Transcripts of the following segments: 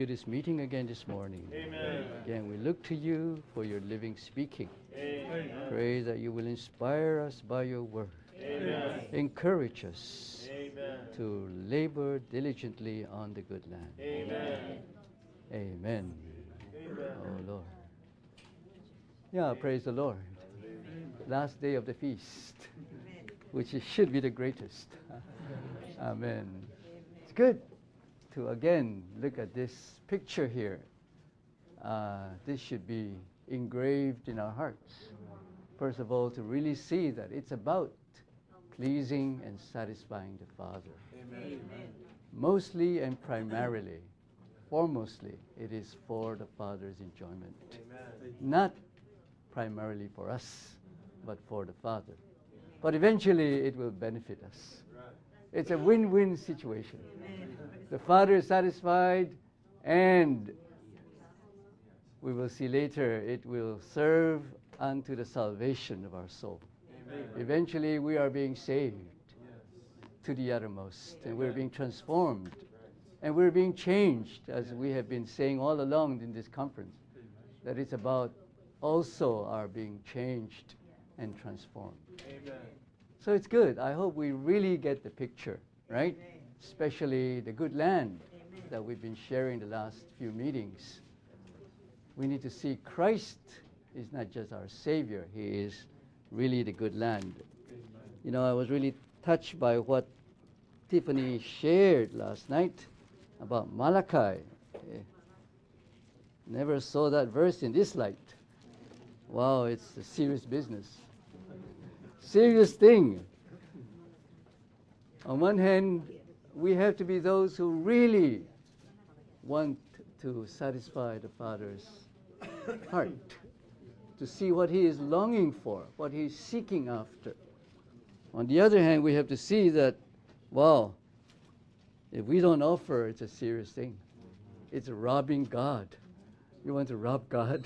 This meeting again this morning. Amen. Again, we look to you for your living speaking. Amen. Pray that you will inspire us by your word. Amen. Encourage us Amen. to labor diligently on the good land. Amen. Amen. Amen. Oh Lord. Yeah, praise the Lord. Last day of the feast, which should be the greatest. Amen. It's good to again look at this picture here. This should be engraved in our hearts. First of all, to really see that it's about pleasing and satisfying the Father. Amen. Mostly and primarily, foremostly, it is for the Father's enjoyment. Amen. Not primarily for us, but for the Father. But eventually it will benefit us. It's a win-win situation. The Father is satisfied, and we will see later it will serve unto the salvation of our soul. Amen. Eventually we are being saved to the uttermost, and we're being transformed, and we're being changed, as we have been saying all along in this conference, that it's about also our being changed and transformed. Amen. So it's good. I hope we really get the picture, right? Especially the good land that we've been sharing the last few meetings. We need to see Christ is not just our Savior. He is really the good land. You know, I was really touched by what Tiffany shared last night about Malachi. Never saw that verse in this light. Wow, it's a serious business. Serious thing. On one hand, we have to be those who really want to satisfy the Father's heart, to see what He is longing for, what He is seeking after. On the other hand, we have to see that, wow, if we don't offer, it's a serious thing. It's robbing God. You want to rob God?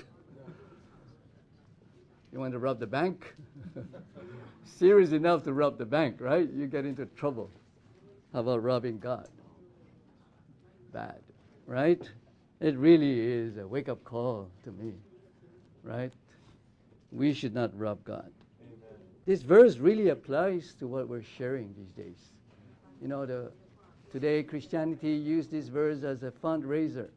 You want to rob the bank? Serious enough to rob the bank, right? You get into trouble. How about robbing God? Bad, right? It really is a wake-up call to me, right? We should not rob God. Amen. This verse really applies to what we're sharing these days. You know, today Christianity used this verse as a fundraising.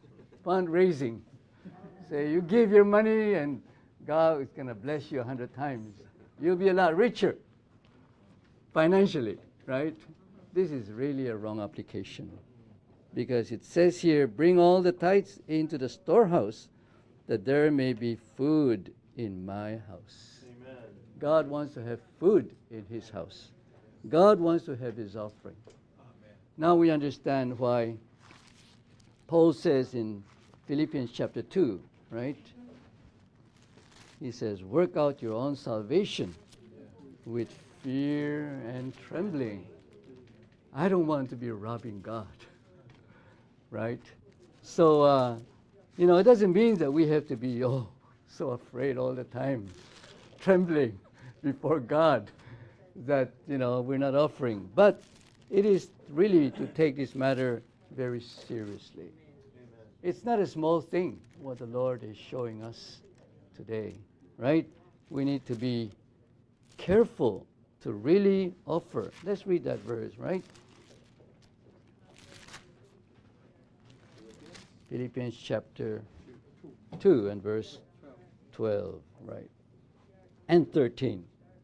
Say, you give your money and God is going to bless you 100 times. You'll be a lot richer financially, right? This is really a wrong application, because it says here, bring all the tithes into the storehouse, that there may be food in my house. Amen. God wants to have food in His house. God wants to have His offering. Amen. Now we understand why Paul says in Philippians chapter 2, right? He says, work out your own salvation with fear and trembling. I don't want to be robbing God, right? So, it doesn't mean that we have to be, so afraid all the time, trembling before God that, we're not offering. But it is really to take this matter very seriously. Amen. It's not a small thing what the Lord is showing us today, right? We need to be careful to really offer. Let's read that verse, right? Philippians chapter 2 and verse 12, right? And 13.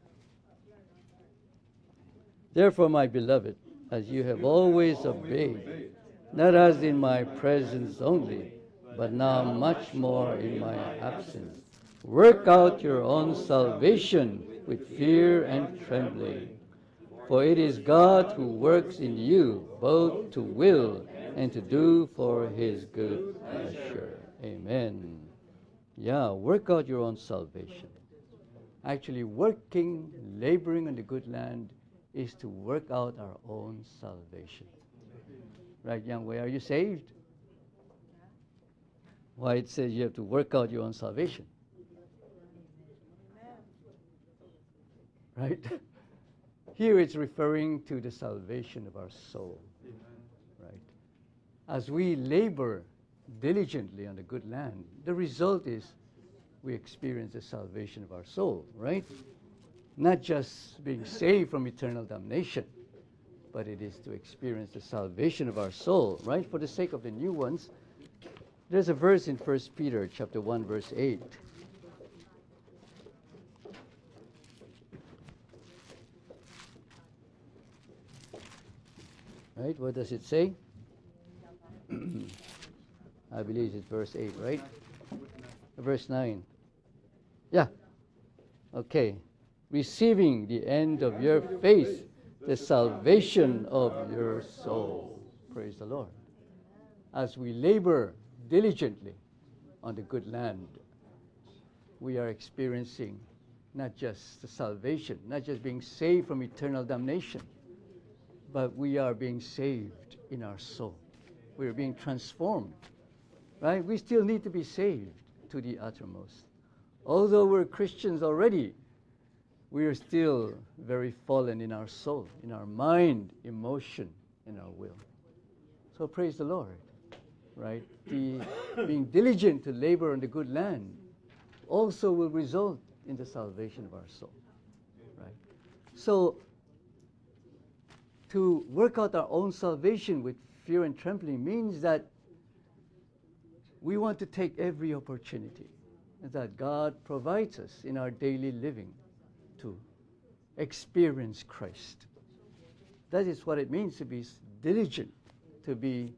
Therefore, my beloved, as you have always obeyed, not as in my presence only, but now much more in my absence, work out your own salvation with fear and trembling. For it is God who works in you both to will and to do for His good pleasure. Amen. Yeah, work out your own salvation. Actually, laboring on the good land is to work out our own salvation. Right, Young Wei, are you saved? Why it says you have to work out your own salvation. Right? Here it's referring to the salvation of our soul. Right? As we labor diligently on the good land, the result is we experience the salvation of our soul, right? Not just being saved from eternal damnation, but it is to experience the salvation of our soul, right? For the sake of the new ones, there's a verse in 1 Peter chapter 1, verse 8. Right? What does it say? I believe it's verse 8, right? Verse 9. Yeah. Okay. Receiving the end of your faith, the salvation of your soul. Praise the Lord. As we labor diligently on the good land, we are experiencing not just the salvation, not just being saved from eternal damnation, but we are being saved in our soul. We are being transformed, right? We still need to be saved to the uttermost. Although we're Christians already, we are still very fallen in our soul, in our mind, emotion, in our will. So praise the Lord, right? The being diligent to labor on the good land also will result in the salvation of our soul, right? So to work out our own salvation with fear and trembling means that we want to take every opportunity that God provides us in our daily living to experience Christ. That is what it means to be diligent, to be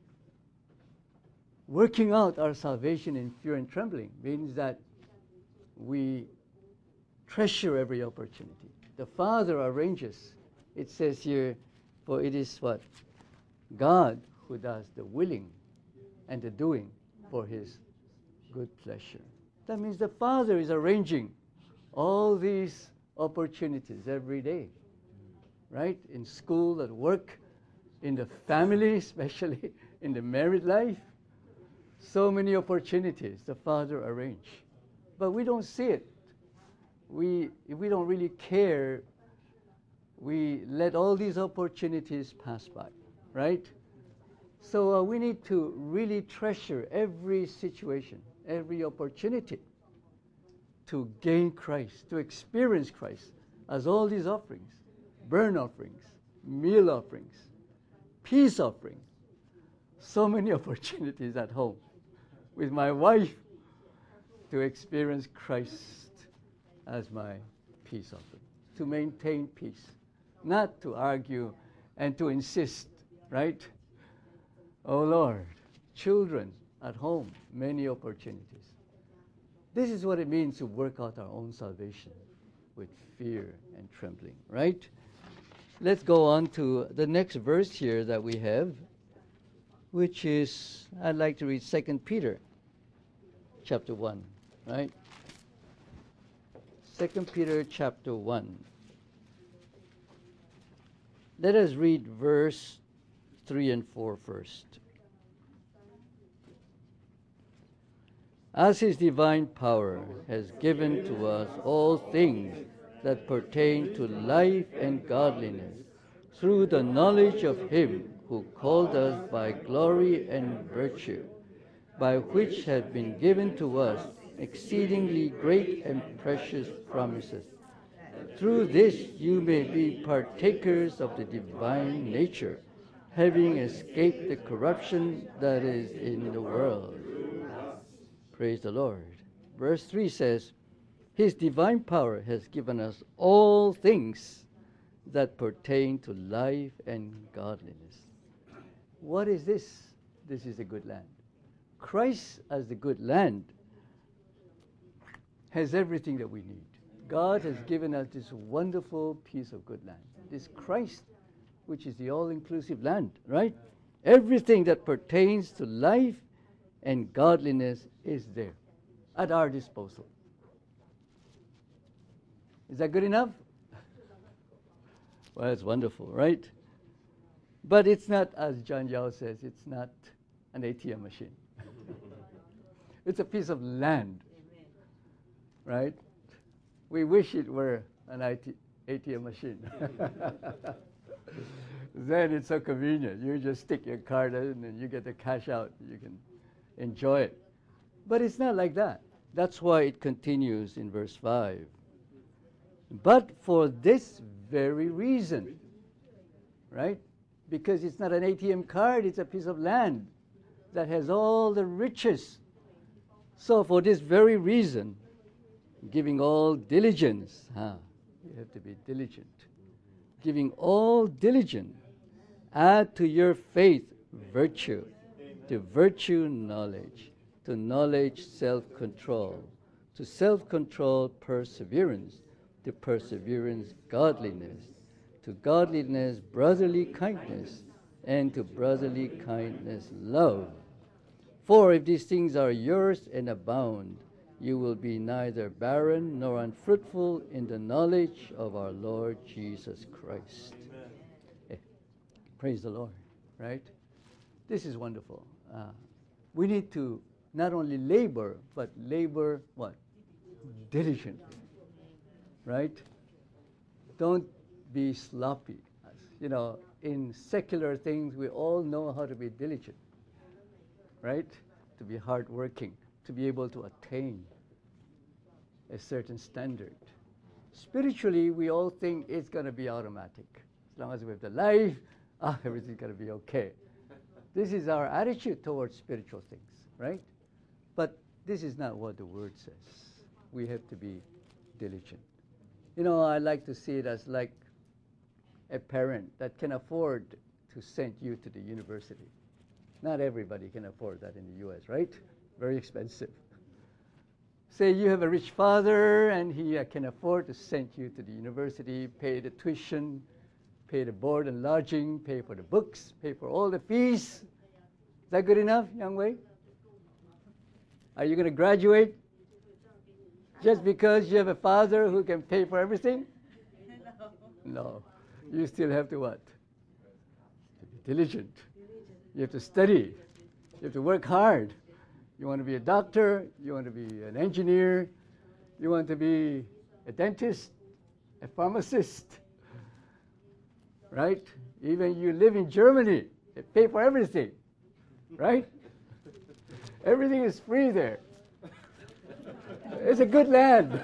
working out our salvation in fear and trembling. Means that we treasure every opportunity. The Father arranges. It says here, for it is what? God who does the willing and the doing for his good pleasure. That means the Father is arranging all these opportunities every day, right? In school, at work, in the family, especially in the married life. So many opportunities the Father arranged. But we don't see it. If we don't really care, we let all these opportunities pass by, right? So we need to really treasure every situation, every opportunity to gain Christ, to experience Christ, as all these offerings, burnt offerings, meal offerings, peace offering, so many opportunities at home with my wife to experience Christ as my peace offering, to maintain peace, not to argue and to insist, right? Oh Lord, children at home, many opportunities. This is what it means to work out our own salvation with fear and trembling, right? Let's go on to the next verse here that we have, which is, I'd like to read 2 Peter chapter 1, right? 2 Peter chapter 1. Let us read verse 3 and 4 first. As his divine power has given to us all things that pertain to life and godliness, through the knowledge of him who called us by glory and virtue, by which have been given to us exceedingly great and precious promises. Through this you may be partakers of the divine nature, having escaped the corruption that is in the world. Praise the Lord. Verse 3 says, his divine power has given us all things that pertain to life and godliness. What is this? This is the good land. Christ as the good land has everything that we need. God has given us this wonderful piece of good land. This Christ, which is the all-inclusive land, right? Everything that pertains to life and godliness is there at our disposal. Is that good enough? Well, it's wonderful, right? But it's not, as John Yao says, it's not an ATM machine. It's a piece of land, right? We wish it were an ATM machine. Then it's so convenient. You just stick your card in and you get the cash out. You can enjoy it. But it's not like that. That's why it continues in verse 5. But for this very reason, right? Because it's not an ATM card, it's a piece of land that has all the riches. So for this very reason, giving all diligence, you have to be diligent. Giving all diligence, add to your faith virtue, to virtue knowledge, to knowledge self-control, to self-control perseverance, to perseverance godliness, to godliness brotherly kindness, and to brotherly kindness love. For if these things are yours and abound, you will be neither barren nor unfruitful in the knowledge of our Lord Jesus Christ. Praise the Lord, right? This is wonderful. We need to not only labor, but labor what? Diligently, right? Don't be sloppy. You know, in secular things, we all know how to be diligent, right? To be hardworking, to be able to attain a certain standard. Spiritually, we all think it's going to be automatic. As long as we have the life, everything's going to be okay. This is our attitude towards spiritual things, right? But this is not what the Word says. We have to be diligent. You know, I like to see it as like a parent that can afford to send you to the university. Not everybody can afford that in the U.S., right? Very expensive. Say you have a rich father and he can afford to send you to the university, pay the tuition, pay the board and lodging, pay for the books, pay for all the fees. Is that good enough, Young Wei? Are you going to graduate just because you have a father who can pay for everything? No. You still have to what? To be diligent. You have to study. You have to work hard. You want to be a doctor. You want to be an engineer. You want to be a dentist, a pharmacist. Right? Even you live in Germany, they pay for everything. Right? Everything is free there. It's a good land.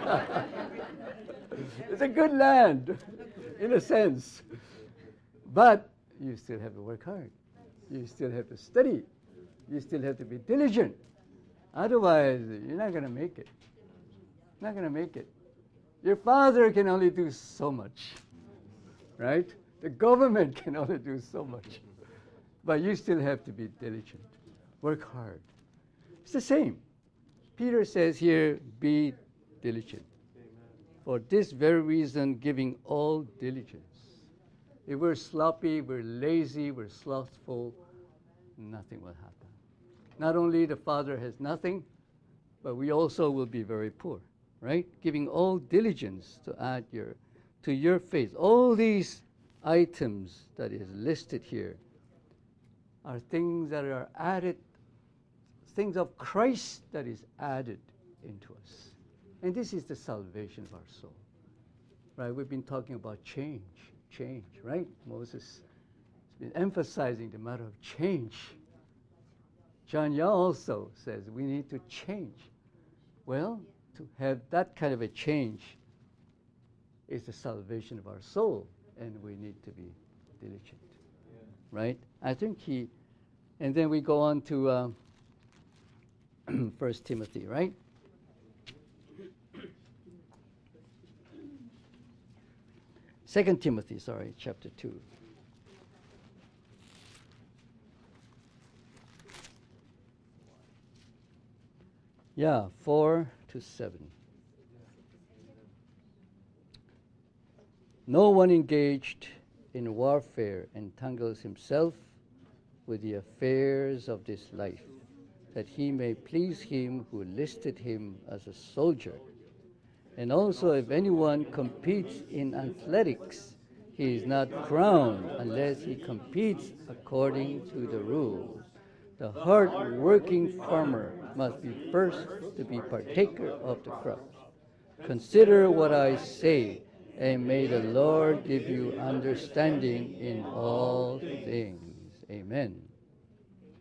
It's a good land, in a sense. But you still have to work hard. You still have to study. You still have to be diligent. Otherwise, you're not going to make it. Not going to make it. Your father can only do so much, right? The government can only do so much. But you still have to be diligent. Work hard. It's the same. Peter says here, be diligent. For this very reason, giving all diligence. If we're sloppy, we're lazy, we're slothful, nothing will happen. Not only the Father has nothing, but we also will be very poor, right? Giving all diligence to add to your faith. All these items that is listed here are things that are added, things of Christ that is added into us. And this is the salvation of our soul, right? We've been talking about change, right? Moses has been emphasizing the matter of change. John Yao also says we need to change. Well, to have that kind of a change is the salvation of our soul, and we need to be diligent, right? I think and then we go on to 1 Timothy, right? Second Timothy, chapter 2. Yeah, 4 to 7. No one engaged in warfare entangles himself with the affairs of this life, that he may please him who listed him as a soldier. And also, if anyone competes in athletics, he is not crowned unless he competes according to the rules. The hard-working farmer must be first to be partaker of the crops. Consider what I say, and may the Lord give you understanding in all things. Amen.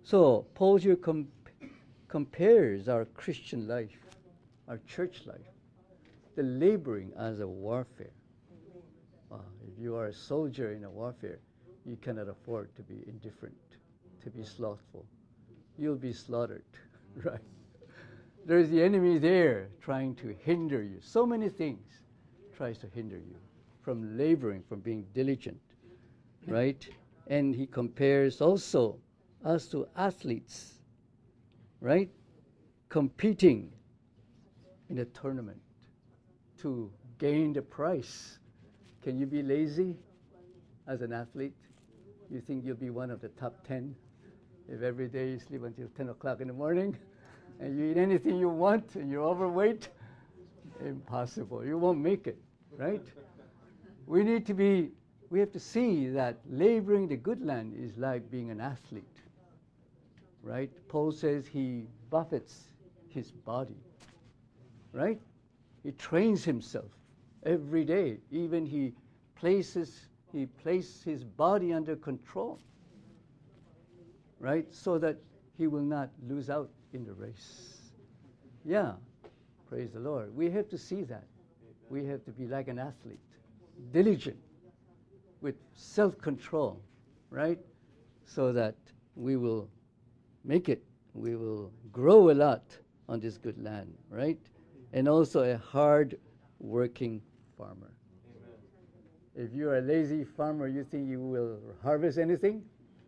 So Paul here compares our Christian life, our church life, the laboring as a warfare. If you are a soldier in a warfare, you cannot afford to be indifferent, to be slothful. You'll be slaughtered, right? There's the enemy there trying to hinder you. So many things tries to hinder you from laboring, from being diligent, right? And he compares also us to athletes, right? Competing in a tournament to gain the prize. Can you be lazy as an athlete? You think you'll be one of the top 10 if every day you sleep until 10 o'clock in the morning and you eat anything you want and you're overweight? Impossible. You won't make it, right? We have to see that laboring the good land is like being an athlete, right? Paul says he buffets his body, right? He trains himself every day. Even he places his body under control, right? So that he will not lose out in the race. Yeah, praise the Lord. We have to see that. We have to be like an athlete, diligent, with self-control, right? So that we will make it. We will grow a lot on this good land, right? And also a hard-working farmer. Amen. If you're a lazy farmer, you think you will harvest anything?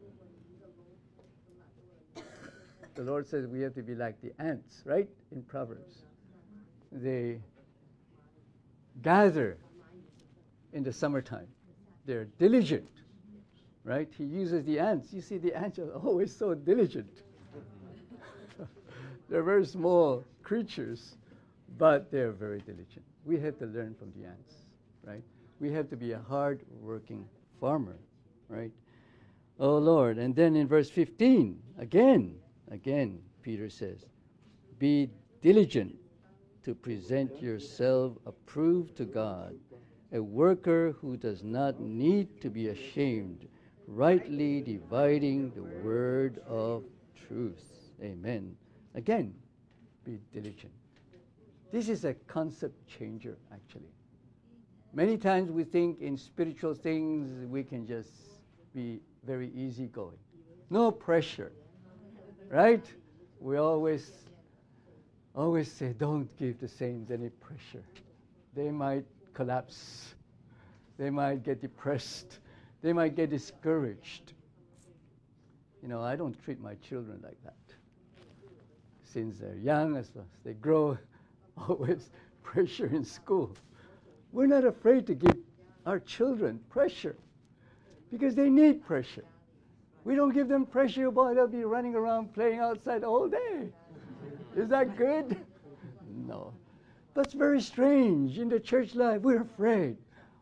The Lord says we have to be like the ants, right? In Proverbs. They gather in the summertime. They're diligent, right? He uses the ants. You see, the ants are always so diligent. They're very small creatures, but they're very diligent. We have to learn from the ants, right? We have to be a hard-working farmer, right? Oh, Lord. And then in verse 15, again, Peter says, be diligent to present yourself approved to God, a worker who does not need to be ashamed, rightly dividing the word of truth. Amen. Again, be diligent. This is a concept changer, actually. Many times we think in spiritual things we can just be very easygoing. No pressure, right? We always say, don't give the saints any pressure. They might collapse. They might get depressed. They might get discouraged. You know, I don't treat my children like that. Since they're young, as they grow, always pressure in school. We're not afraid to give our children pressure because they need pressure. We don't give them pressure, boy, they'll be running around playing outside all day. Is that good? No. That's very strange. In the church life, we're afraid.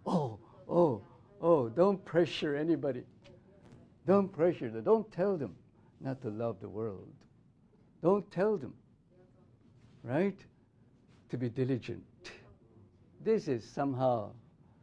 Don't pressure anybody. Don't pressure them. Don't tell them not to love the world. Don't tell them, right, to be diligent. This is somehow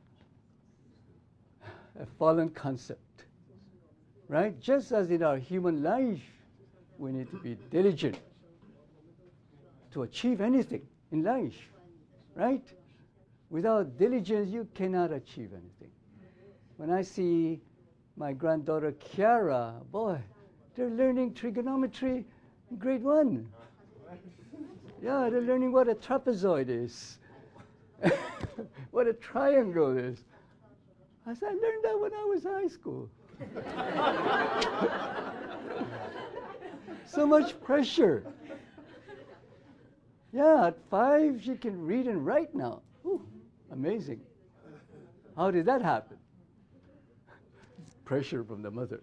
a fallen concept, right? Just as in our human life, we need to be diligent to achieve anything in life, right? Without diligence, you cannot achieve anything. When I see my granddaughter Kiara, boy, they're learning trigonometry in grade 1. Yeah, they're learning what a trapezoid is, what a triangle is. I said, I learned that when I was in high school. So much pressure. Yeah, at 5, she can read and write now. Ooh, amazing. How did that happen? Pressure from the mother.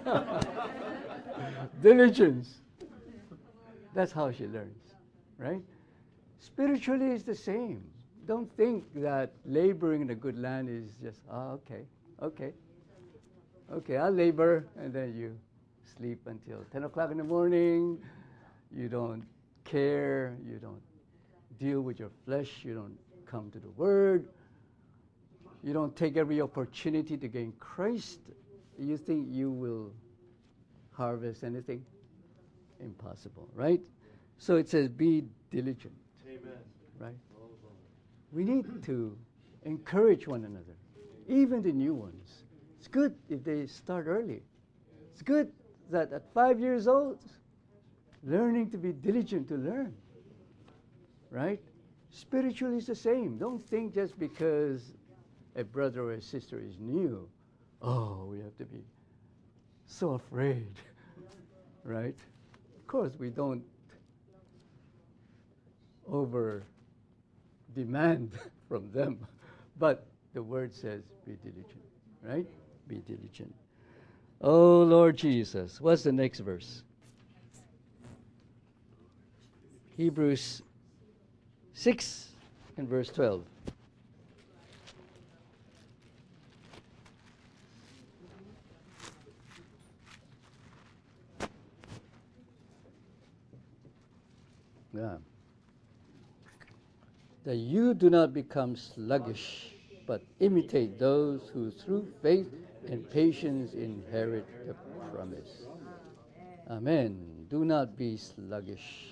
Diligence. That's how she learns, right? Spiritually, it's the same. Don't think that laboring in the good land is just, okay, I'll labor, and then you sleep until 10 o'clock in the morning. You don't care. You don't deal with your flesh. You don't come to the Word. You don't take every opportunity to gain Christ. You think you will harvest anything? impossible, right? So it says, be diligent, Amen. right? We need to encourage one another, even the new ones. It's good if they start early. It's good that at 5 years old, learning to be diligent to learn, right? Spiritually, it's the same. Don't think just because a brother or a sister is new, oh, we have to be so afraid, right? Of course, we don't over demand from them, but the word says be diligent, right? Be diligent. Oh, Lord Jesus. What's the next verse? Hebrews 6 and verse 12. Yeah. That you do not become sluggish, but imitate those who through faith and patience inherit the promise. Amen. Do not be sluggish,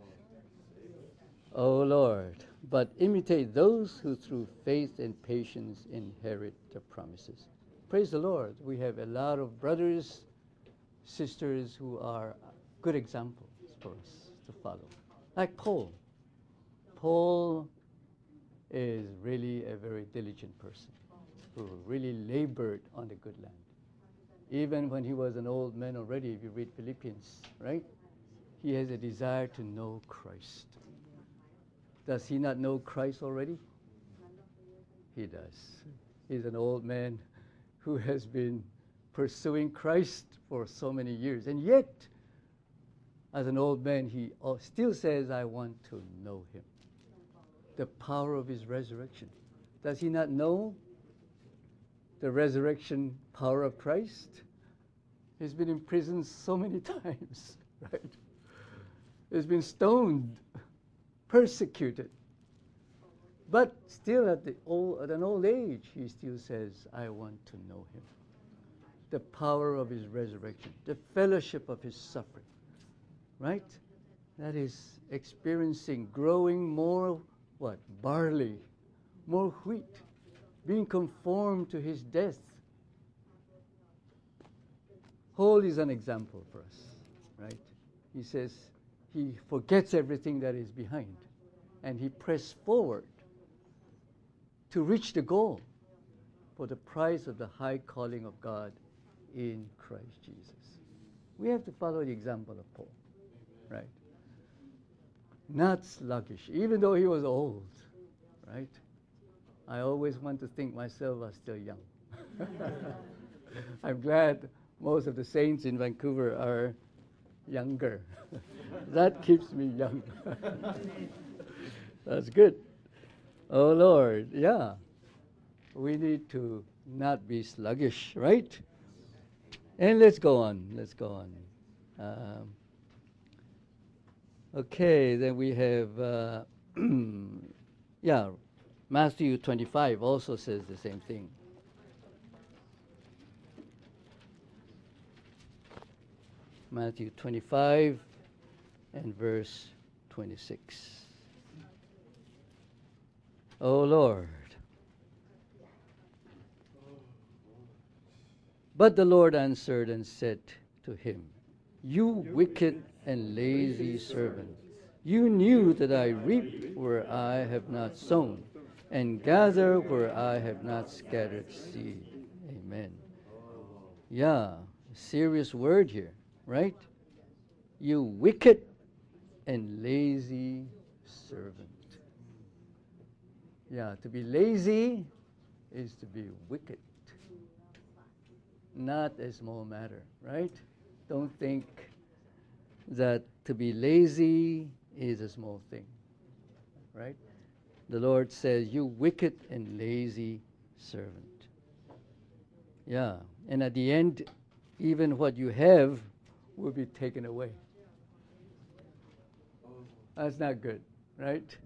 O Lord, but imitate those who through faith and patience inherit the promises. Praise the Lord. We have a lot of brothers, sisters who are good examples for us to follow. Like Paul. Paul is really a very diligent person who really labored on the good land. Even when he was an old man already, if you read Philippians, right? He has a desire to know Christ. Does he not know Christ already? He does. He's an old man who has been pursuing Christ for so many years. And yet, as an old man, he still says, I want to know him. The power of his resurrection. Does he not know the resurrection power of Christ? He's been in prison so many times, right? He's been stoned, persecuted. But still at an old age, he still says, I want to know him. The power of his resurrection, the fellowship of his suffering, right? That is experiencing, growing more, what? Barley, more wheat, being conformed to his death. Paul is an example for us, right? He says he forgets everything that is behind, and he pressed forward to reach the goal for the prize of the high calling of God in Christ Jesus. We have to follow the example of Paul, right? Not sluggish, even though he was old, right? I always want to think myself as still young. I'm glad most of the saints in Vancouver are younger. That keeps me young. That's good. Oh, Lord, yeah. We need to not be sluggish, right? And let's go on. Okay, then we have, Matthew 25 also says the same thing. Matthew 25 and verse 26. O Lord. But the Lord answered and said to him, You wicked and lazy servant, you knew that I reap where I have not sown, and gather where I have not scattered seed. Amen. Yeah, serious word here, right? You wicked and lazy servant. Yeah, to be lazy is to be wicked. Not a small matter, right? Don't think that to be lazy is a small thing, right? The Lord says, you wicked and lazy servant. Yeah, and at the end, even what you have will be taken away. That's not good, right?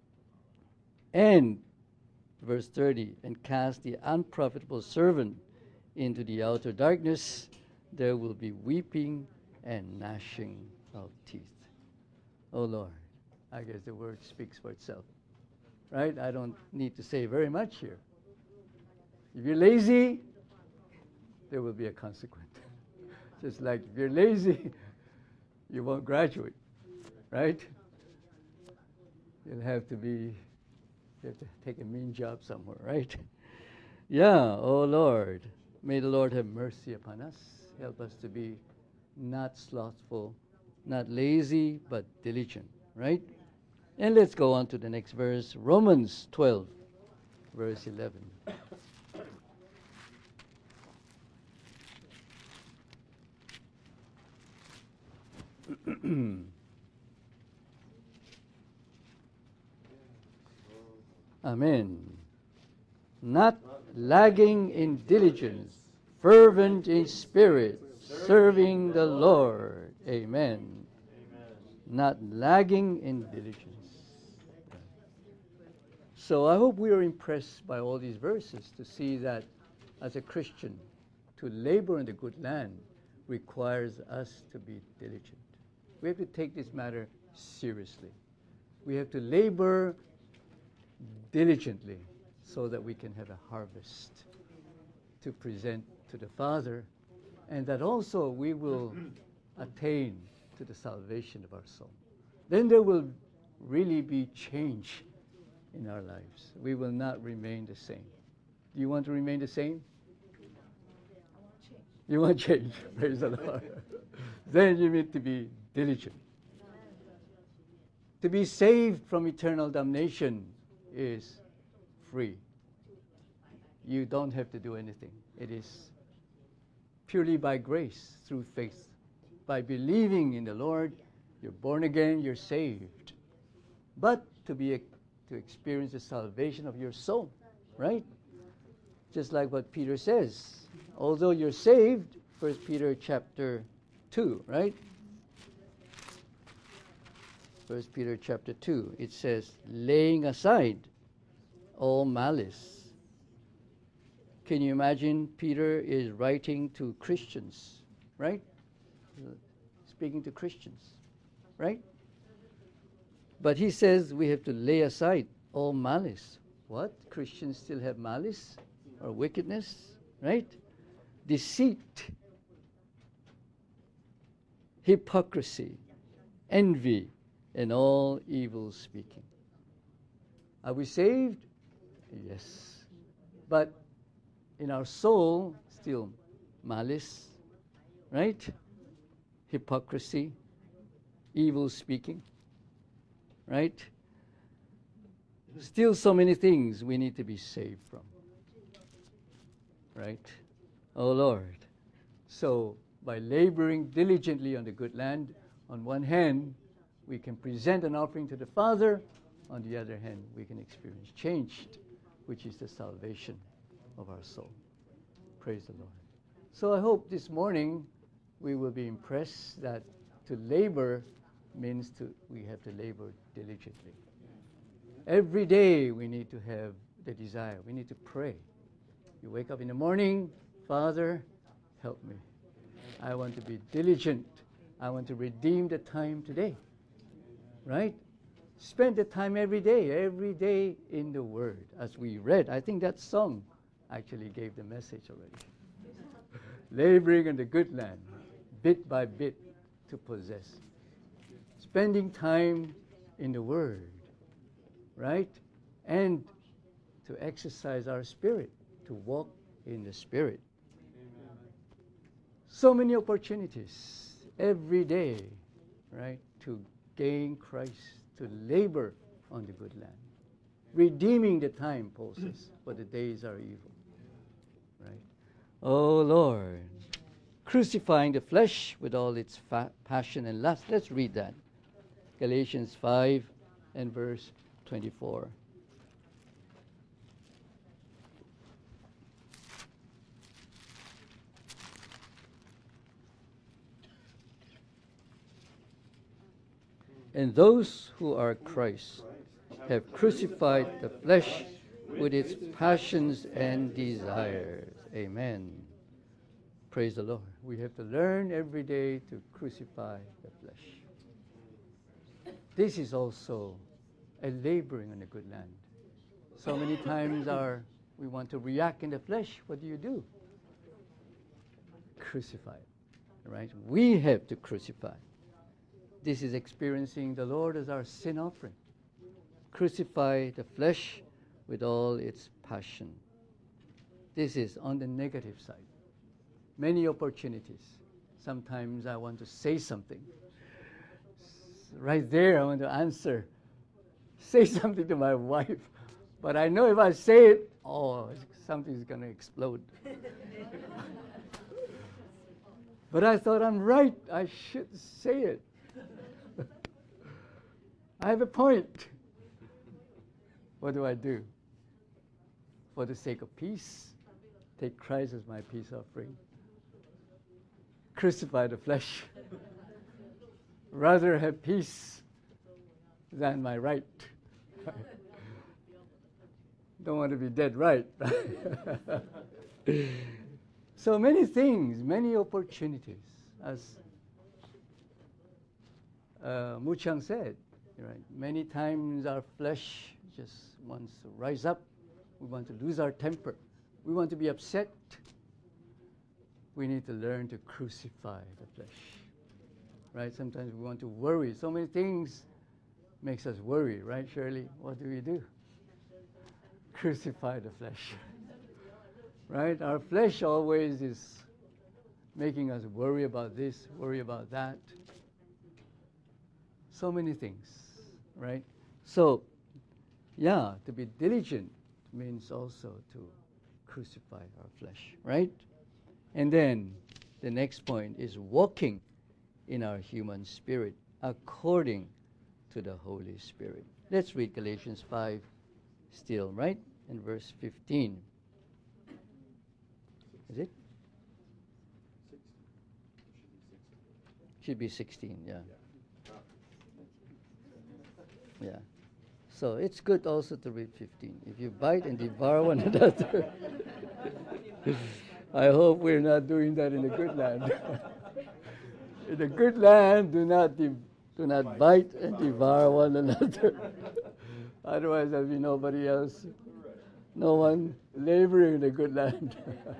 And, verse 30, and cast the unprofitable servant into the outer darkness, there will be weeping and gnashing of teeth. Oh Lord, I guess the word speaks for itself. Right? I don't need to say very much here. If you're lazy, there will be a consequence. Just like if you're lazy, you won't graduate. Right? You have to take a mean job somewhere, right? Yeah, oh Lord, may the Lord have mercy upon us. Help us to be not slothful, not lazy, but diligent, right? And let's go on to the next verse, Romans 12, verse 11. Amen. Not lagging in diligence, fervent in spirit, serving the Lord. Amen. Amen. Not lagging in diligence. So I hope we are impressed by all these verses to see that as a Christian, to labor in the good land requires us to be diligent. We have to take this matter seriously. We have to labor diligently so that we can have a harvest to present to the Father, and that also we will attain to the salvation of our soul. Then there will really be change in our lives. We will not remain the same. Do you want to remain the same? You want change. Praise the Lord. Then you need to be diligent. To be saved from eternal damnation is free. You don't have to do anything. It is purely by grace through faith. By believing in the Lord, you're born again, you're saved. But to experience the salvation of your soul, right? Just like what Peter says. Although you're saved, 1 Peter chapter 2, right? 1 Peter chapter 2, it says, laying aside all malice. Can you imagine Peter is writing to Christians, right? Speaking to Christians, right? But he says we have to lay aside all malice. What? Christians still have malice or wickedness, right? Deceit, hypocrisy, envy, and all evil speaking. Are we saved? Yes. But in our soul, still malice, right? Hypocrisy, evil speaking, right? Still so many things we need to be saved from, right? Oh Lord. So by laboring diligently on the good land, on one hand, we can present an offering to the Father. On the other hand, we can experience change, which is the salvation of our soul. Praise the Lord. So I hope this morning we will be impressed that to labor means we have to labor diligently. Every day we need to have the desire. We need to pray. You wake up in the morning, Father, help me. I want to be diligent. I want to redeem the time today. Right? Spend the time every day in the Word. As we read, I think that song actually gave the message already. Laboring in the good land, bit by bit to possess. Spending time in the Word, right? And to exercise our spirit, to walk in the Spirit. Amen. So many opportunities every day, right? To gain Christ, to labor on the good land. Redeeming the time, Paul says, for the days are evil. Right? Oh Lord, crucifying the flesh with all its passion and lust. Let's read that. Galatians 5 and verse 24. And those who are Christ have crucified the flesh with its passions and desires. Amen. Praise the Lord. We have to learn every day to crucify the flesh. this is also a laboring on a good land. So many times we want to react in the flesh. What do? Crucify it, right? We have to crucify. This is experiencing the Lord as our sin offering. Crucify the flesh with all its passion. This is on the negative side. Many opportunities. Sometimes I want to say something. Right there, I want to say something to my wife. But I know if I say it, something's going to explode. But I thought I'm right. I should say it. I have a point. What do? For the sake of peace, take Christ as my peace offering. Crucify the flesh. Rather have peace than my right. Don't want to be dead right. So many things, many opportunities. As Mu Chiang said, right? Many times our flesh just wants to rise up. We want to lose our temper. We want to be upset. We need to learn to crucify the flesh. Right? Sometimes we want to worry. So many things makes us worry, right, Shirley? What do? Crucify the flesh. Right? Our flesh always is making us worry about this, worry about that. So many things, right? So, to be diligent means also to crucify our flesh, right? And then the next point is walking in our human spirit according to the Holy Spirit. Let's read Galatians 5 still, right? In verse 15. Is it? Should be 16, yeah. Yeah. So it's good also to read 15. If you bite and devour one another. I hope we're not doing that in the good land. In the good land, do not bite and devour one another. Otherwise, there'll be nobody else. No one laboring in the good land.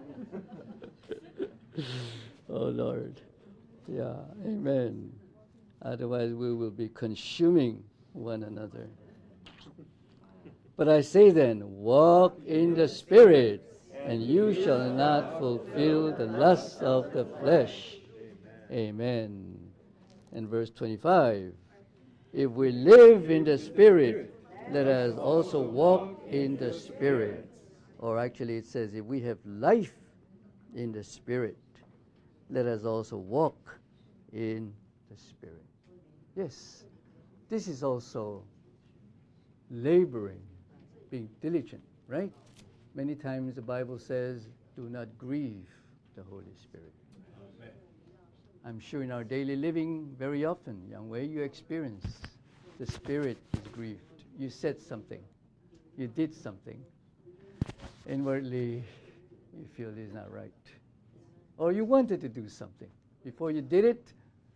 Oh, Lord. Yeah, amen. Otherwise, we will be consuming one another. But I say then, walk in the Spirit, and you shall not fulfill the lusts of the flesh. Amen. And verse 25, if we live in the Spirit, let us also walk in the Spirit. Or actually it says, if we have life in the Spirit, let us also walk in the Spirit. Yes, this is also laboring, being diligent, right? Many times the Bible says, do not grieve the Holy Spirit. I'm sure in our daily living, very often, Yang Wei, you experience the Spirit is grieved. You said something. You did something. Inwardly, you feel it is not right. Or you wanted to do something. Before you did it,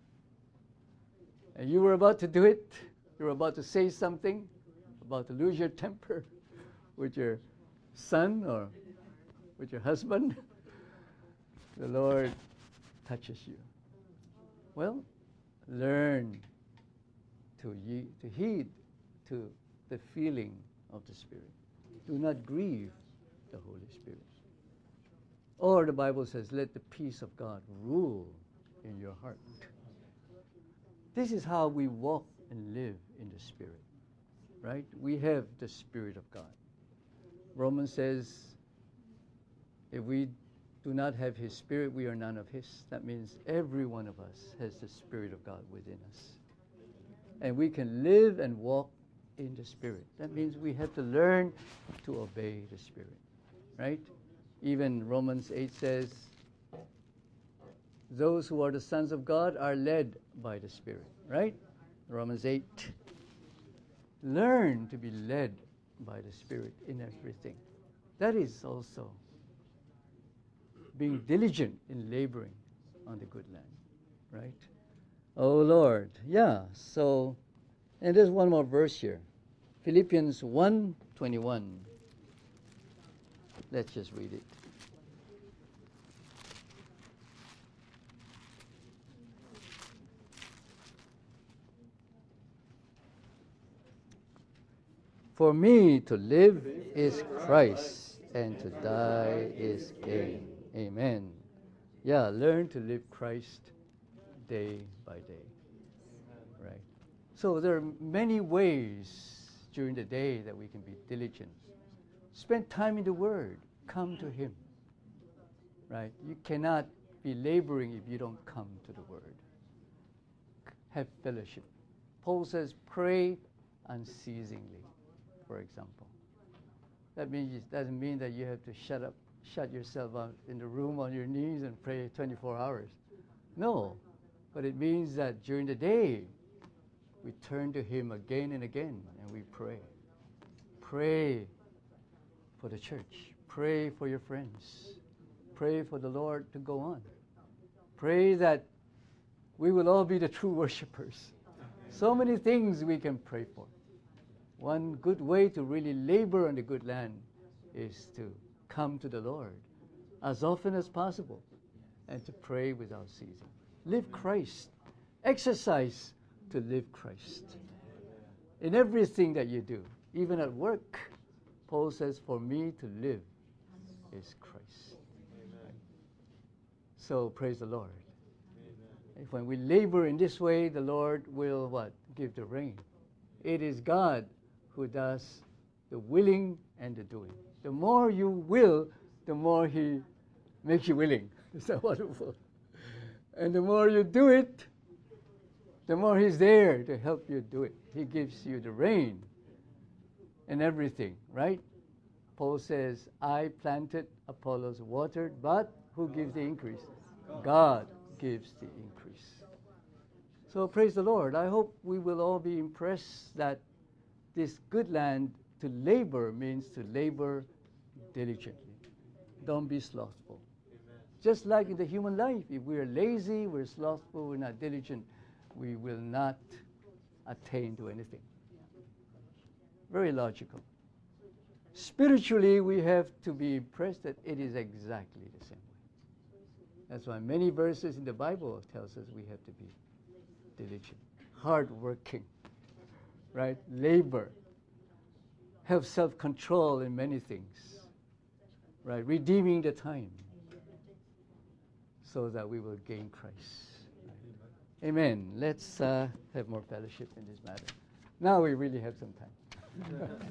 and you were about to do it, you were about to say something, about to lose your temper with your son or with your husband, the Lord touches you. Well, learn to heed to the feeling of the Spirit. Do not grieve the Holy Spirit. Or the Bible says, let the peace of God rule in your heart. This is how we walk and live in the Spirit, right? We have the Spirit of God. Romans says, if we do not have His Spirit, we are none of His. That means every one of us has the Spirit of God within us. And we can live and walk in the Spirit. That means we have to learn to obey the Spirit, right? Even Romans 8 says, those who are the sons of God are led by the Spirit, right? Romans 8. Learn to be led by the Spirit in everything. That is also being diligent in laboring on the good land, right? Oh, Lord. Yeah, so And there's one more verse here. Philippians 1:21. Let's just read it. For me to live is Christ, and to die is gain. Amen. Yeah, learn to live Christ day by day. Right. So there are many ways during the day that we can be diligent. Spend time in the Word. Come to Him. Right? You cannot be laboring if you don't come to the Word. Have fellowship. Paul says, pray unceasingly, for example. That means it doesn't mean that you have to shut yourself out in the room on your knees and pray 24 hours. No. But it means that during the day, we turn to Him again and again, and we pray. Pray for the church. Pray for your friends. Pray for the Lord to go on. Pray that we will all be the true worshipers. So many things we can pray for. One good way to really labor on the good land is to come to the Lord as often as possible and to pray without ceasing. Live Christ. Exercise to live Christ. In everything that you do, even at work, Paul says, for me to live is Christ. Right? So praise the Lord. If when we labor in this way, the Lord will what? Give the rain. It is God who does the willing and the doing. The more you will, the more He makes you willing. Is that wonderful? And the more you do it, the more He's there to help you do it. He gives you the rain and everything, right? Paul says, I planted, Apollos watered, but who gives the increase? God gives the increase. So praise the Lord. I hope we will all be impressed that this good land, to labor means to labor diligently. Don't be slothful. Amen. Just like in the human life, if we are lazy, we're slothful, we're not diligent, we will not attain to anything. Very logical. Spiritually, we have to be impressed that it is exactly the same way. That's why many verses in the Bible tells us we have to be diligent, hardworking, right? Labor, have self-control in many things, right? Redeeming the time so that we will gain Christ. Right? Amen. Let's have more fellowship in this matter. Now we really have some time.